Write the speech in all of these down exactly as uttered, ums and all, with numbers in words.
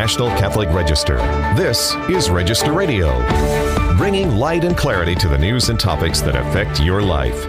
National Catholic Register. This is Register Radio, bringing light and clarity to the news and topics that affect your life.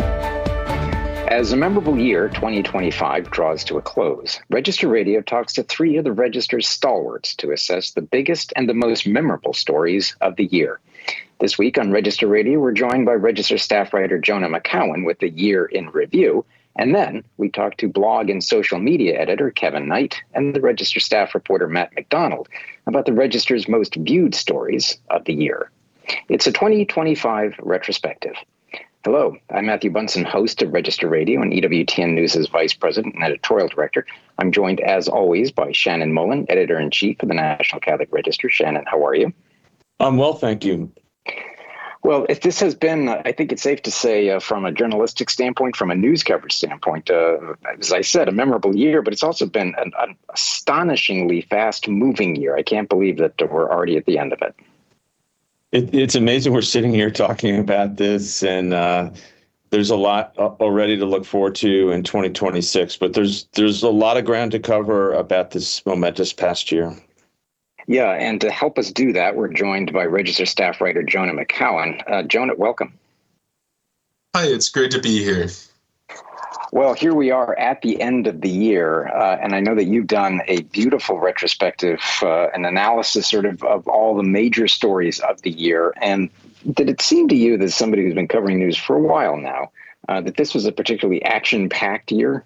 As a memorable year, twenty twenty-five, draws to a close, Register Radio talks to three of the Register's stalwarts to assess the biggest and the most memorable stories of the year. This week on Register Radio, we're joined by Register staff writer Jonah McCowan with the year in review. And then we talk to blog and social media editor Kevin Knight and the Register staff reporter Matt McDonald about the Register's most viewed stories of the year. It's a twenty twenty-five retrospective. Hello, I'm Matthew Bunson, host of Register Radio and E W T N News' vice president and editorial director. I'm joined, as always, by Shannon Mullen, editor-in-chief of the National Catholic Register. Shannon, how are you? I'm well, thank you. Well, if this has been, uh, I think it's safe to say, uh, from a journalistic standpoint, from a news coverage standpoint, uh, as I said, a memorable year, but it's also been an, an astonishingly fast-moving year. I can't believe that we're already at the end of it. It, it's amazing we're sitting here talking about this, and uh, there's a lot already to look forward to in twenty twenty-six, but there's there's a lot of ground to cover about this momentous past year. Yeah, and to help us do that, we're joined by Register staff writer Jonah McCowan. Uh, Jonah, welcome. Hi, it's great to be here. Well, here we are at the end of the year, uh, and I know that you've done a beautiful retrospective, uh, an analysis sort of of all the major stories of the year. And did it seem to you, as somebody who's been covering news for a while now, uh, that this was a particularly action-packed year?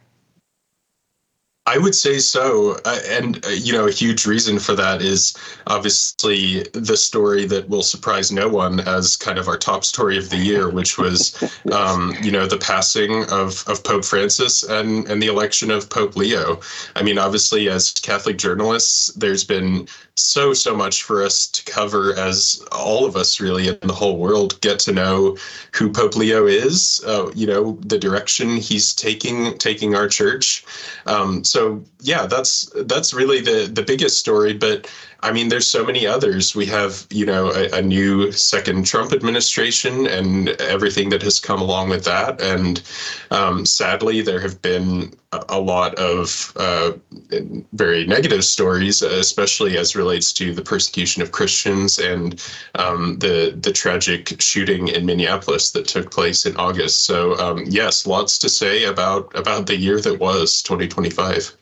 I would say so. Uh, and, uh, you know, a huge reason for that is obviously the story that will surprise no one as kind of our top story of the year, which was, um, you know, the passing of, of Pope Francis and, and the election of Pope Leo. I mean, obviously, as Catholic journalists, there's been so, so much for us to cover as all of us really in the whole world get to know who Pope Leo is, uh, you know, the direction he's taking, taking our church. Um, So, yeah, that's that's really the, the biggest story. But I mean, there's so many others. We have, you know, a, a new second Trump administration and everything that has come along with that. And um, sadly, there have been a, a lot of uh, very negative stories, especially as relates to the persecution of Christians and um, the the tragic shooting in Minneapolis that took place in August. So, um, yes, lots to say about about the year that was twenty twenty-five.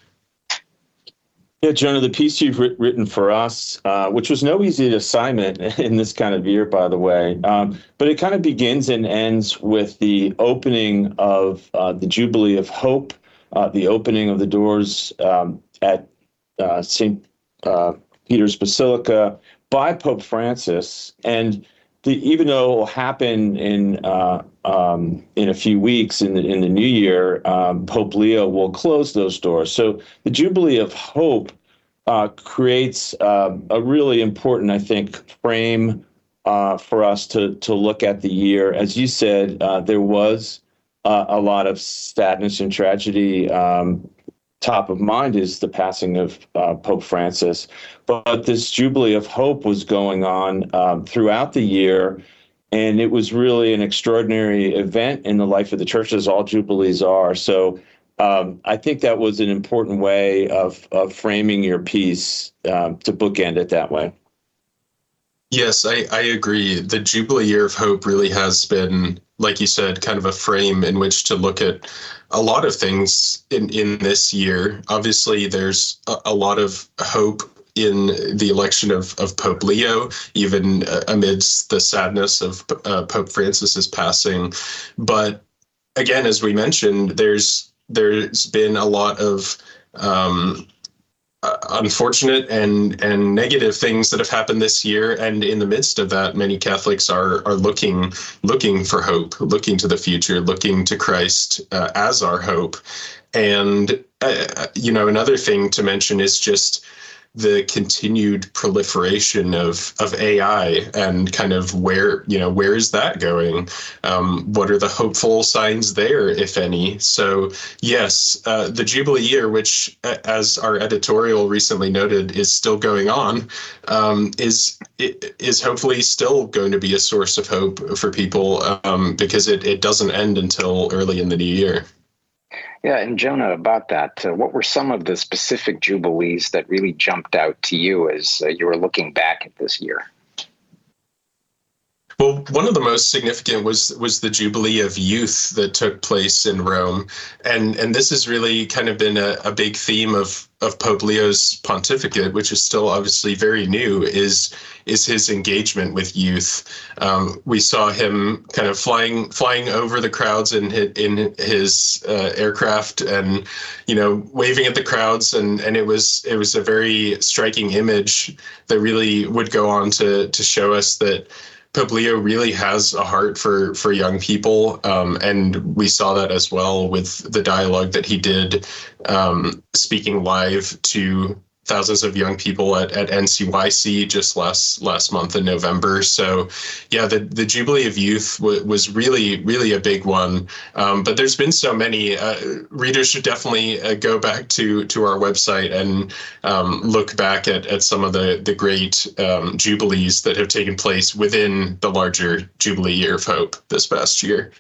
Yeah, Jonah, the piece you've writ- written for us, uh, which was no easy assignment in this kind of year, by the way, um, but it kind of begins and ends with the opening of uh, the Jubilee of Hope, uh, the opening of the doors um, at uh, Saint Uh, Peter's Basilica by Pope Francis. And the, even though it will happen in uh, um, in a few weeks in the, in the new year, um, Pope Leo will close those doors. So the Jubilee of Hope uh, creates uh, a really important, I think, frame uh, for us to to look at the year. As you said, uh, there was uh, a lot of sadness and tragedy. Um, Top of mind is the passing of uh, Pope Francis. But this Jubilee of Hope was going on um, throughout the year, and it was really an extraordinary event in the life of the church, as all Jubilees are. So um, I think that was an important way of, of framing your piece um, to bookend it that way. Yes, I, I agree. The Jubilee Year of Hope really has been, like you said, kind of a frame in which to look at a lot of things in, in this year. Obviously, there's a, a lot of hope in the election of, of Pope Leo, even uh, amidst the sadness of uh, Pope Francis's passing. But again, as we mentioned, there's there's been a lot of um, Uh, unfortunate and and negative things that have happened this year, and in the midst of that, many Catholics are are looking looking for hope, looking to the future, looking to Christ uh, as our hope. And uh, you know, another thing to mention is just the continued proliferation of of A I and kind of where, you know, where is that going? Um, what are the hopeful signs there, if any? So, yes, uh, the Jubilee year, which, as our editorial recently noted, is still going on, um, is is hopefully still going to be a source of hope for people um, because it, it doesn't end until early in the new year. Yeah, and Jonah, about that, uh, what were some of the specific jubilees that really jumped out to you as uh, you were looking back at this year? Well, one of the most significant was was the Jubilee of Youth that took place in Rome, and and this has really kind of been a, a big theme of of Pope Leo's pontificate, which is still obviously very new, is is his engagement with youth. Um, we saw him kind of flying flying over the crowds in his, in his uh, aircraft, and you know waving at the crowds, and and it was it was a very striking image that really would go on to to show us that Pope Leo really has a heart for for young people, um, and we saw that as well with the dialogue that he did, um, speaking live to thousands of young people at, at N C Y C just last last month in November. So, yeah, the, the Jubilee of Youth w- was really, really a big one. Um, but there's been so many. Uh, readers should definitely uh, go back to to our website and um, look back at, at some of the, the great um, Jubilees that have taken place within the larger Jubilee Year of Hope this past year.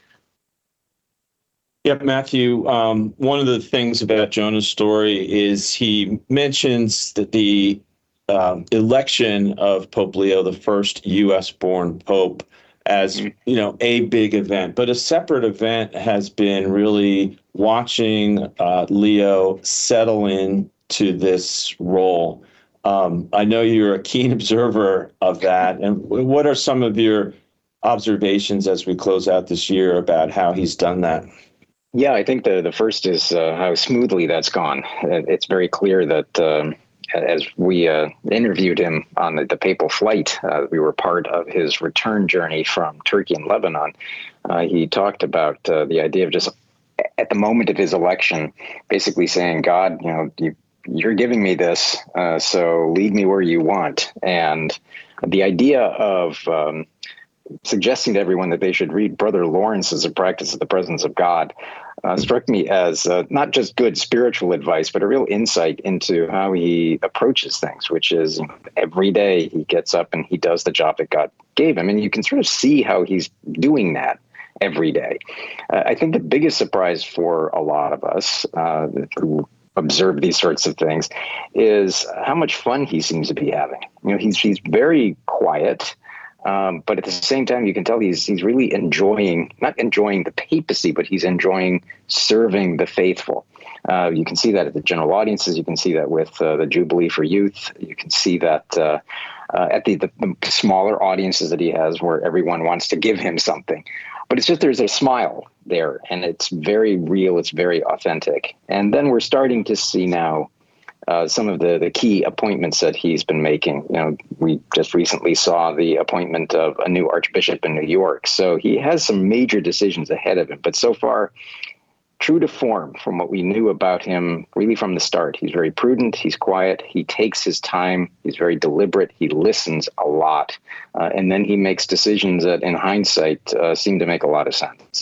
Yep, Matthew. Um, one of the things about Jonah's story is he mentions that the um, election of Pope Leo, the first U S-born pope, as you know, a big event. But a separate event has been really watching uh, Leo settle in to this role. Um, I know you're a keen observer of that. And what are some of your observations as we close out this year about how he's done that? Yeah, I think the, the first is uh, how smoothly that's gone. It's very clear that um, as we uh, interviewed him on the, the papal flight, uh, we were part of his return journey from Turkey and Lebanon. Uh, he talked about uh, the idea of just at the moment of his election, basically saying, God, you know, you, you're giving me this, uh, so lead me where you want. And the idea of um, suggesting to everyone that they should read Brother Lawrence's A Practice of the Presence of God uh, struck me as uh, not just good spiritual advice, but a real insight into how he approaches things, which is you know, every day he gets up and he does the job that God gave him. And you can sort of see how he's doing that every day. Uh, I think the biggest surprise for a lot of us uh, who observe these sorts of things is how much fun he seems to be having. You know, he's he's very quiet. Um, but at the same time, you can tell he's he's really enjoying, not enjoying the papacy, but he's enjoying serving the faithful. Uh, you can see that at the general audiences. You can see that with uh, the Jubilee for Youth. You can see that uh, uh, at the, the, the smaller audiences that he has where everyone wants to give him something. But it's just there's a smile there, and it's very real. It's very authentic. And then we're starting to see now Uh, some of the, the key appointments that he's been making. You know, we just recently saw the appointment of a new archbishop in New York. So he has some major decisions ahead of him. But so far, true to form from what we knew about him really from the start. He's very prudent. He's quiet. He takes his time. He's very deliberate. He listens a lot. Uh, and then he makes decisions that, in hindsight, uh, seem to make a lot of sense.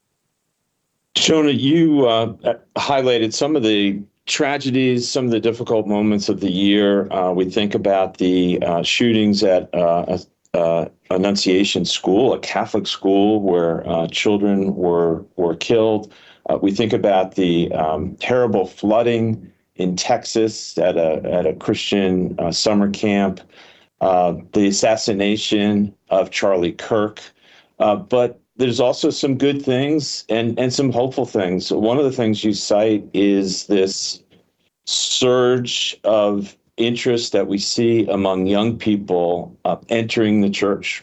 Jonah, you uh, highlighted some of the tragedies, some of the difficult moments of the year. Uh, we think about the uh, shootings at uh, uh, Annunciation School, a Catholic school where uh, children were were killed. Uh, we think about the um, terrible flooding in Texas at a at a Christian uh, summer camp, uh, the assassination of Charlie Kirk, uh, but there's also some good things and, and some hopeful things. One of the things you cite is this surge of interest that we see among young people uh, entering the church.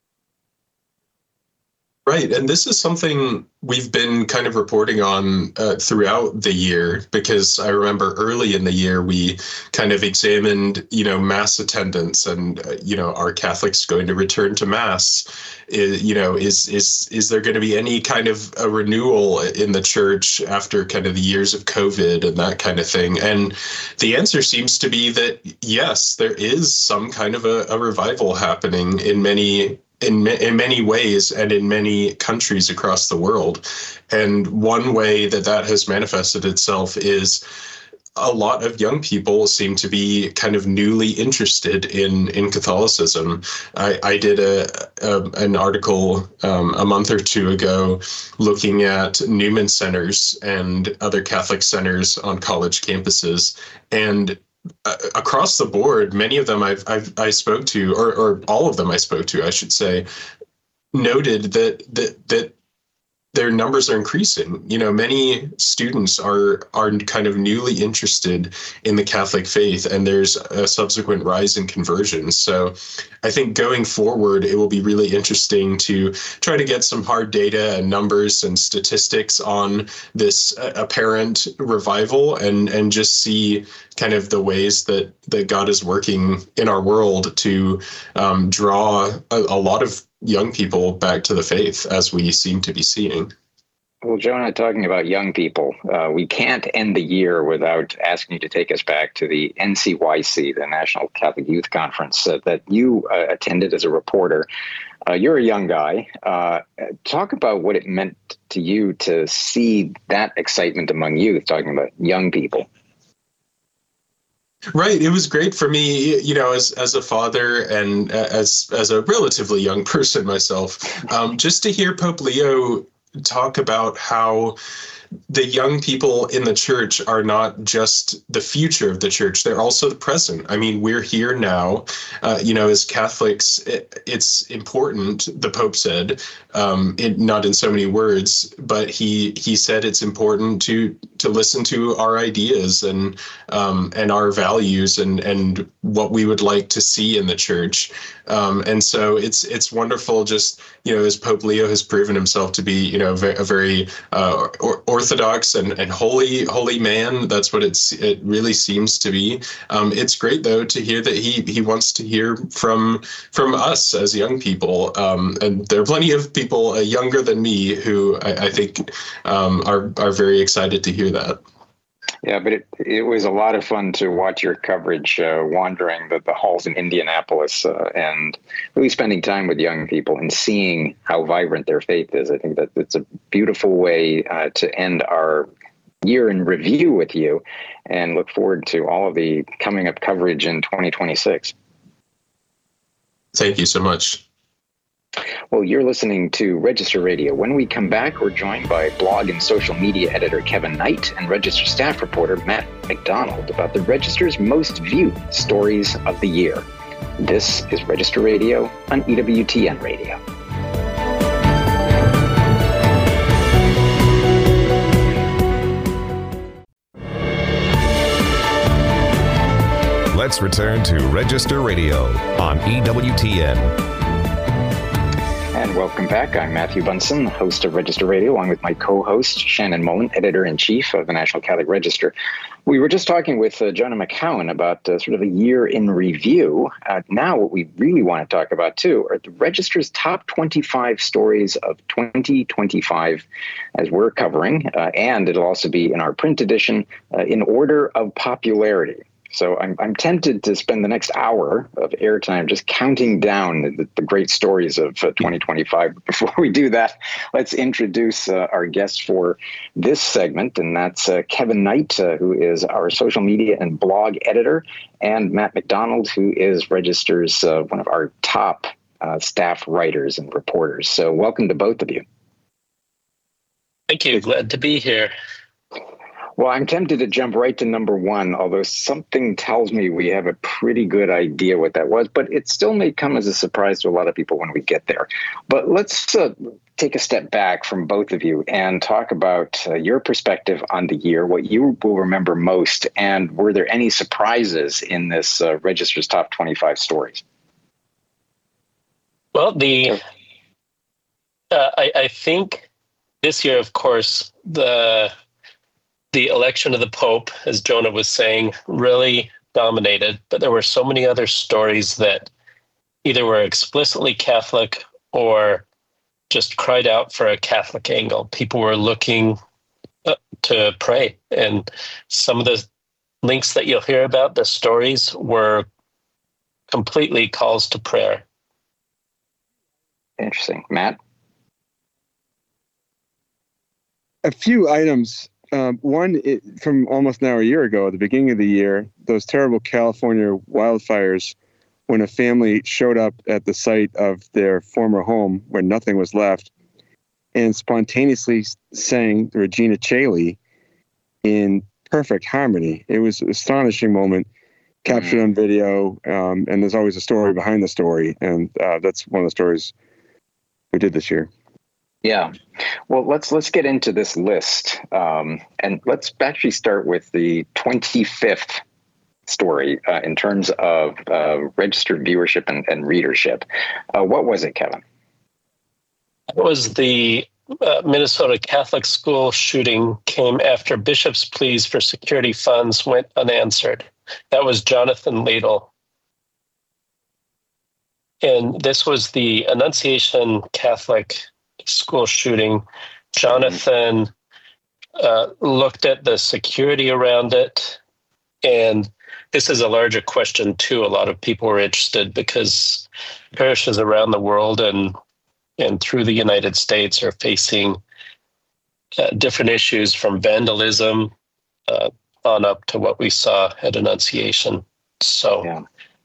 Right. And this is something we've been kind of reporting on uh, throughout the year, because I remember early in the year, we kind of examined, you know, mass attendance and, uh, you know, are Catholics going to return to mass? Is, you know, is is is there going to be any kind of a renewal in the church after kind of the years of COVID and that kind of thing? And the answer seems to be that, yes, there is some kind of a, a revival happening in many in in many ways and in many countries across the world. And one way that that has manifested itself is a lot of young people seem to be kind of newly interested in in Catholicism. I, I did a, a an article um, a month or two ago looking at Newman centers and other Catholic centers on college campuses, and uh, across the board, many of them I've, I've I spoke to, or or all of them I spoke to, I should say, noted that that that. their numbers are increasing. You know, many students are are kind of newly interested in the Catholic faith, and there's a subsequent rise in conversions. So I think going forward, it will be really interesting to try to get some hard data and numbers and statistics on this uh, apparent revival, and and just see kind of the ways that, that God is working in our world to um, draw a, a lot of young people back to the faith, as we seem to be seeing. Well, Jonah, talking about young people, uh, we can't end the year without asking you to take us back to the N C Y C, the National Catholic Youth Conference, uh, that you uh, attended as a reporter. Uh, you're a young guy. Uh, talk about what it meant to you to see that excitement among youth, talking about young people. Right. It was great for me, you know, as as a father and as as a relatively young person myself, um, just to hear Pope Leo talk about how the young people in the church are not just the future of the church, they're also the present. I mean, we're here now. Uh, you know, as Catholics, it, it's important, the Pope said, um, it, not in so many words, but he he said it's important to to listen to our ideas and um, and our values and and what we would like to see in the church. Um, and so it's it's wonderful, just, you know, as Pope Leo has proven himself to be, you know, a very uh, or, orthodox and, and holy holy man. That's what it's it really seems to be. Um, it's great, though, to hear that he he wants to hear from from us as young people. Um, and there are plenty of people uh, younger than me who I, I think um, are are very excited to hear that. Yeah, but it it was a lot of fun to watch your coverage, uh, wandering the, the halls in Indianapolis uh, and really spending time with young people and seeing how vibrant their faith is. I think that it's a beautiful way uh, to end our year in review with you, and look forward to all of the coming up coverage in twenty twenty-six. Thank you so much. Well, you're listening to Register Radio. When we come back, we're joined by blog and social media editor Kevin Knight and Register staff reporter Matt McDonald about the Register's most viewed stories of the year. This is Register Radio on E W T N Radio. Let's return to Register Radio on E W T N. And welcome back. I'm Matthew Bunson, host of Register Radio, along with my co-host, Shannon Mullen, editor-in-chief of the National Catholic Register. We were just talking with uh, Jonah McCowan about uh, sort of a year in review. Uh, now what we really want to talk about, too, are the Register's top twenty-five stories of twenty twenty-five, as we're covering, uh, and it'll also be in our print edition uh, in order of popularity. So I'm I'm tempted to spend the next hour of airtime just counting down the, the great stories of uh, twenty twenty-five. But before we do that, let's introduce uh, our guest for this segment, and that's uh, Kevin Knight, uh, who is our social media and blog editor, and Matt McDonald, who is Register's uh, one of our top uh, staff writers and reporters. So welcome to both of you. Thank you. Glad to be here. Well, I'm tempted to jump right to number one, although something tells me we have a pretty good idea what that was, but it still may come as a surprise to a lot of people when we get there. But let's uh, take a step back from both of you and talk about uh, your perspective on the year, what you will remember most, and were there any surprises in this uh, Register's top twenty-five stories? Well, the uh, I, I think this year, of course, the The election of the Pope, as Jonah was saying, really dominated, but there were so many other stories that either were explicitly Catholic or just cried out for a Catholic angle. People were looking uh, to pray, and some of the links that you'll hear about, the stories, were completely calls to prayer. Interesting. Matt? A few items um, one it, from almost now a year ago, at the beginning of the year, those terrible California wildfires, when a family showed up at the site of their former home where nothing was left and spontaneously sang Regina Caeli in perfect harmony. It was an astonishing moment, captured on video, um, and there's always a story behind the story, and uh, that's one of the stories we did this year. Yeah. Well, let's let's get into this list, um, and let's actually start with the twenty-fifth story uh, in terms of uh, registered viewership and, and readership. Uh, what was it, Kevin? It was the uh, Minnesota Catholic school shooting came after bishops' pleas for security funds went unanswered. That was Jonathan Ladle. And this was the Annunciation Catholic school shooting. Jonathan uh, looked at the security around it. And this is a larger question, too. A lot of people were interested because parishes around the world and and through the United States are facing uh, different issues, from vandalism uh, on up to what we saw at Annunciation. So, yeah,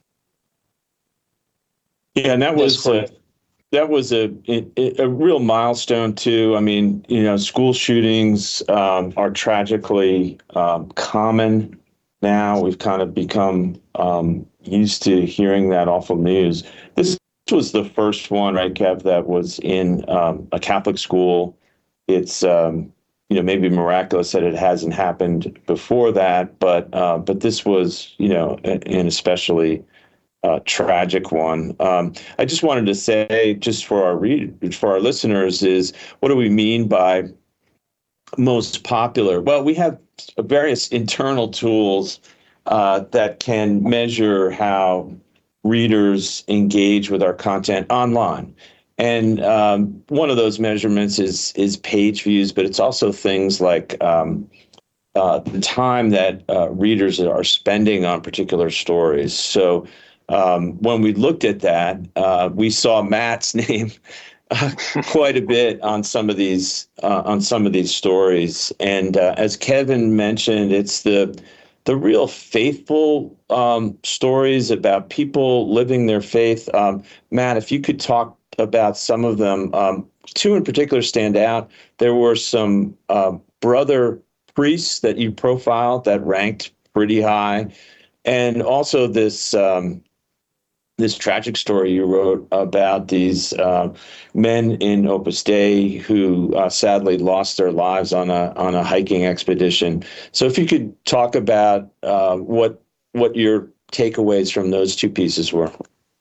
yeah and that was a, that was a, a a real milestone too. I mean, you know, school shootings um, are tragically um, common now. We've kind of become um, used to hearing that awful news. This was the first one, right, Kev, that was in um, a Catholic school. It's, um, you know, maybe miraculous that it hasn't happened before that, but uh, but this was, you know, an especially uh, tragic one. Um, I just wanted to say, just for our read, for our listeners, is what do we mean by most popular? Well, we have various internal tools uh, that can measure how readers engage with our content online. And um, one of those measurements is is page views, but it's also things like um, uh, the time that uh, readers are spending on particular stories. So um, when we looked at that, uh, we saw Matt's name uh, quite a bit on some of these uh, on some of these stories. And uh, as Kevin mentioned, it's the the real faithful um, stories about people living their faith. Um, Matt, if you could talk about some of them, um, two in particular stand out. There were some uh, brother priests that you profiled that ranked pretty high, and also this um, this tragic story you wrote about these uh, men in Opus Dei who uh, sadly lost their lives on a on a hiking expedition. So if you could talk about uh, what what your takeaways from those two pieces were.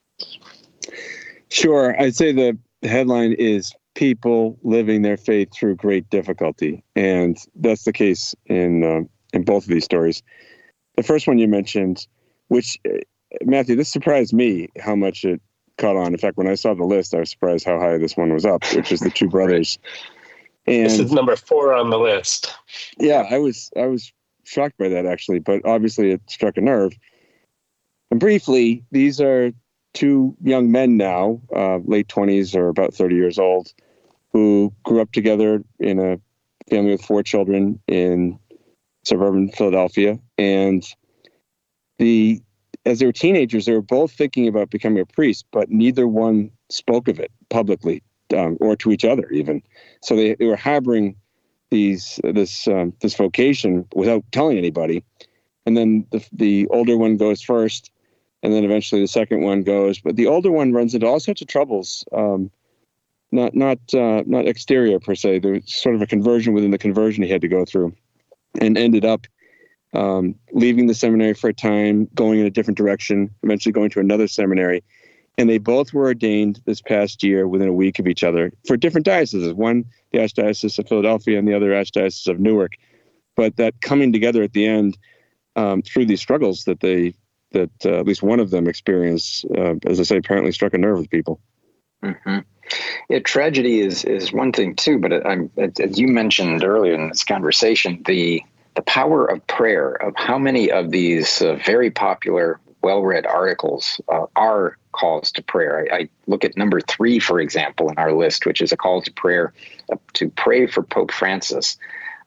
Sure. I'd say the headline is people living their faith through great difficulty. And that's the case in uh, in both of these stories. The first one you mentioned, which, Matthew, this surprised me how much it caught on. In fact, when I saw the list, I was surprised how high this one was up, which is the two brothers. And this is number four on the list. Yeah, I was I was shocked by that, actually, but obviously it struck a nerve. And briefly, these are two young men now, uh, late twenties or about thirty years old, who grew up together in a family with four children in suburban Philadelphia. And the as they were teenagers, they were both thinking about becoming a priest, but neither one spoke of it publicly um, or to each other even. So they, they were harboring these this um, this vocation without telling anybody. And then the the older one goes first, and then eventually the second one goes. But the older one runs into all sorts of troubles, um, not not uh, not exterior per se. There was sort of a conversion within the conversion he had to go through, and ended up um, leaving the seminary for a time, going in a different direction, eventually going to another seminary. And they both were ordained this past year within a week of each other for different dioceses. One, the Archdiocese of Philadelphia, and the other, Archdiocese of Newark. But that coming together at the end um, through these struggles that they that uh, at least one of them experienced, uh, as I say, apparently struck a nerve with people. Mm-hmm. Yeah, tragedy is is one thing too, but I'm, as you mentioned earlier in this conversation, the the power of prayer, of how many of these uh, very popular, well-read articles uh, are calls to prayer. I, I look at number three, for example, in our list, which is a call to prayer, uh, to pray for Pope Francis.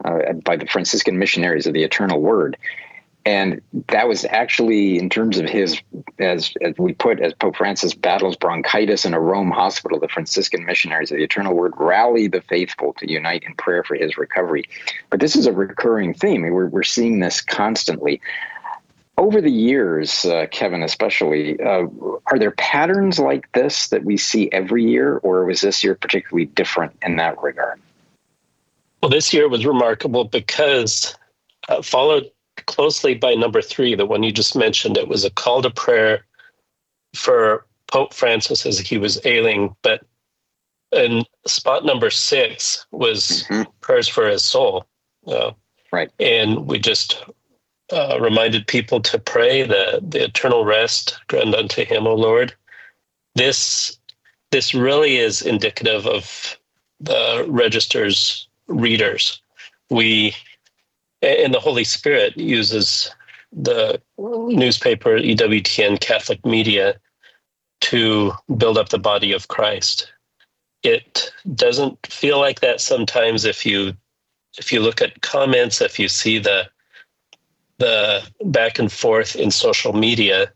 uh, by the Franciscan Missionaries of the Eternal Word. And that was actually, in terms of his, as, as we put, as Pope Francis battles bronchitis in a Rome hospital, the Franciscan Missionaries of the Eternal Word rally the faithful to unite in prayer for his recovery. But this is a recurring theme. We're, we're seeing this constantly. Over the years, uh, Kevin especially, uh, are there patterns like this that we see every year, or was this year particularly different in that regard? Well, this year was remarkable because uh, followed closely by number three, the one you just mentioned. It was a call to prayer for Pope Francis as he was ailing, but in spot number six was mm-hmm. prayers for his soul. Uh, right. And we just uh, reminded people to pray the, the eternal rest grant unto him, O Lord. This, this really is indicative of the Register's readers. We And the Holy Spirit uses the newspaper E W T N Catholic Media to build up the body of Christ. It doesn't feel like that sometimes if you if you look at comments, if you see the the back and forth in social media,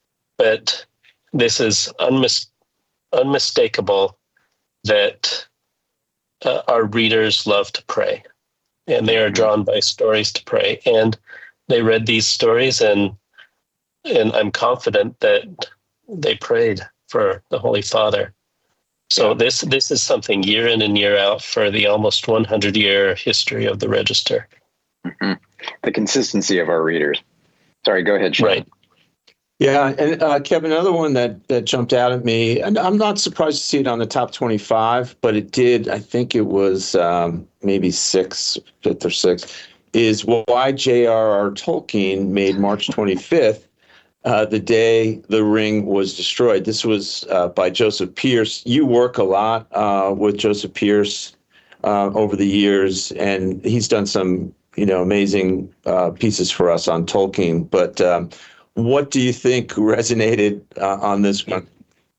but this is unmis- unmistakable that uh, our readers love to pray. And they are drawn by stories to pray. And they read these stories, and and I'm confident that they prayed for the Holy Father. So yeah. this this is something year in and year out for the almost one hundred year history of the Register. Mm-hmm. The consistency of our readers. Sorry, go ahead, Sean. Right. Yeah, and uh, Kevin, another one that, that jumped out at me, and I'm not surprised to see it on the top twenty-five, but it did, I think it was um, maybe sixth, fifth or sixth, is why J R R. Tolkien made March twenty-fifth uh, the day the ring was destroyed. This was uh, by Joseph Pearce. You work a lot uh, with Joseph Pearce uh, over the years, and he's done some, you know, amazing uh, pieces for us on Tolkien, but um, what do you think resonated uh, on this one?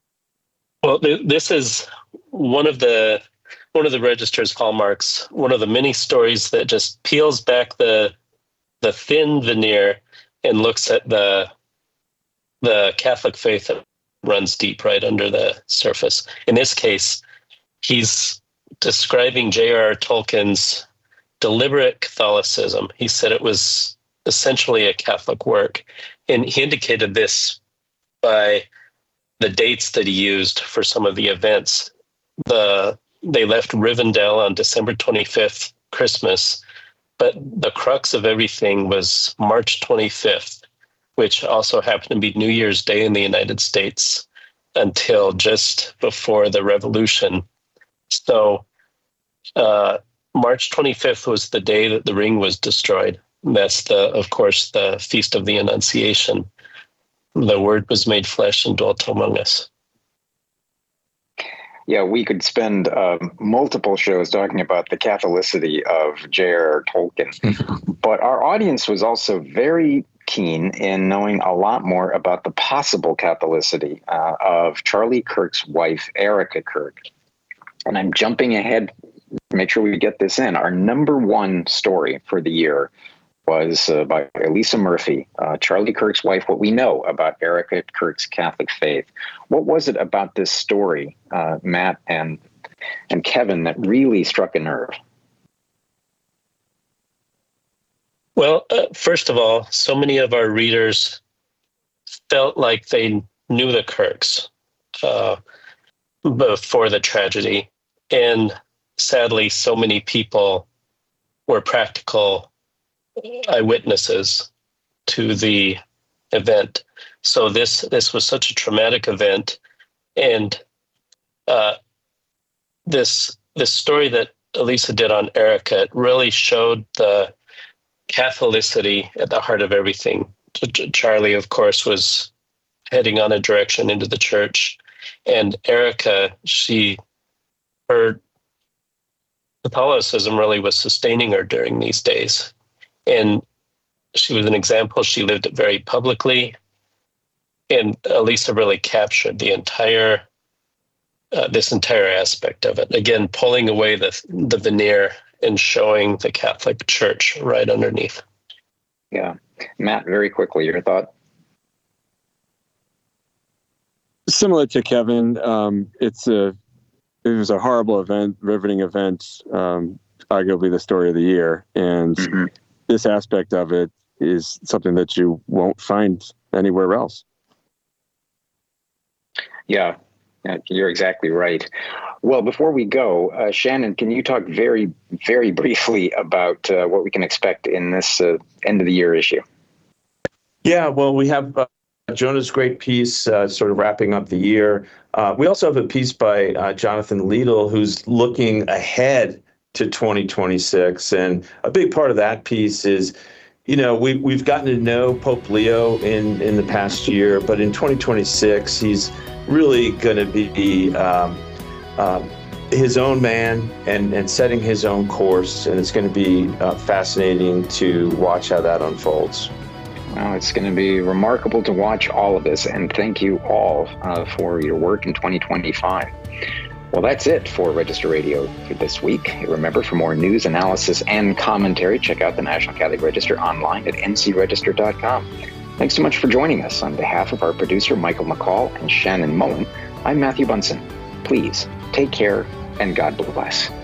Well, th- this is one of the one of the Register's hallmarks. One of the many stories that just peels back the the thin veneer and looks at the the Catholic faith that runs deep right under the surface. In this case, he's describing J R R. Tolkien's deliberate Catholicism. He said it was essentially a Catholic work. And he indicated this by the dates that he used for some of the events. The they left Rivendell on December twenty-fifth, Christmas, but the crux of everything was March twenty-fifth, which also happened to be New Year's Day in the United States until just before the Revolution. So uh, March twenty-fifth was the day that the ring was destroyed. That's the, of course, the Feast of the Annunciation. The Word was made flesh and dwelt among us. Yeah, we could spend uh, multiple shows talking about the Catholicity of J R R. Tolkien. But our audience was also very keen in knowing a lot more about the possible Catholicity uh, of Charlie Kirk's wife, Erica Kirk. And I'm jumping ahead to make sure we get this in. Our number one story for the year was uh, by Elisa Murphy, uh, Charlie Kirk's wife, what we know about Erica Kirk's Catholic faith. What was it about this story, uh, Matt and and Kevin, that really struck a nerve? Well, uh, first of all, so many of our readers felt like they knew the Kirks uh, before the tragedy. And sadly, so many people were practical eyewitnesses to the event. So this this was such a traumatic event, and uh, this this story that Elisa did on Erica, it really showed the Catholicity at the heart of everything. Charlie, of course, was heading on a direction into the church, and Erica, she her Catholicism really was sustaining her during these days. And she was an example. She lived it very publicly. And Elisa really captured the entire, uh, this entire aspect of it. Again, pulling away the the veneer and showing the Catholic Church right underneath. Yeah. Matt, very quickly, your thought? Similar to Kevin, um, it's a it was a horrible event, riveting event, um, arguably the story of the year. And mm-hmm. this aspect of it is something that you won't find anywhere else. Yeah, you're exactly right. Well, before we go, uh, Shannon, can you talk very, very briefly about uh, what we can expect in this uh, end of the year issue? Yeah, well, we have uh, Jonah's great piece uh, sort of wrapping up the year. Uh, we also have a piece by uh, Jonathan Liedl, who's looking ahead to twenty twenty-six. And a big part of that piece is, you know, we, we've gotten to know Pope Leo in, in the past year, but in twenty twenty-six, he's really going to be um, um, his own man and, and setting his own course. And it's going to be uh, fascinating to watch how that unfolds. Well, it's going to be remarkable to watch all of this. And thank you all uh, for your work in twenty twenty-five. Well, that's it for Register Radio for this week. Remember, for more news, analysis, and commentary, check out the National Catholic Register online at n c register dot com. Thanks so much for joining us. On behalf of our producer, Michael McCall, and Shannon Mullen, I'm Matthew Bunson. Please take care and God bless.